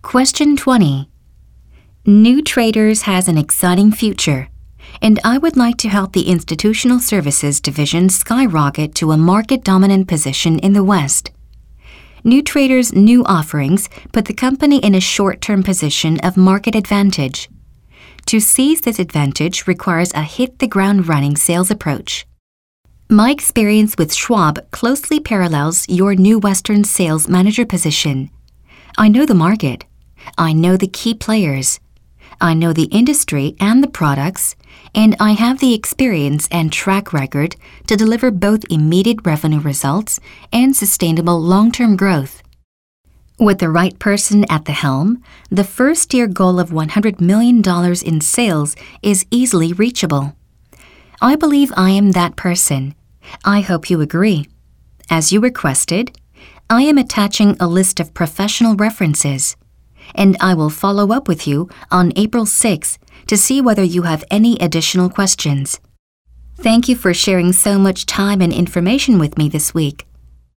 Question 20. New Traders has an exciting future, and I would like to help the Institutional Services Division skyrocket to a market-dominant position in the West. New Traders' new offerings put the company in a short-term position of market advantage. To seize this advantage requires a hit-the-ground-running sales approach. My experience with Schwab closely parallels your new Western sales manager position. I know the market. I know the key players. I know the industry and the products, and I have the experience and track record to deliver both immediate revenue results and sustainable long-term growth. With the right person at the helm, the first-year goal of $100 million in sales is easily reachable. I believe I am that person. I hope you agree. As you requested, I am attaching a list of professional references, and I will follow up with you on April 6th to see whether you have any additional questions. Thank you for sharing so much time and information with me this week.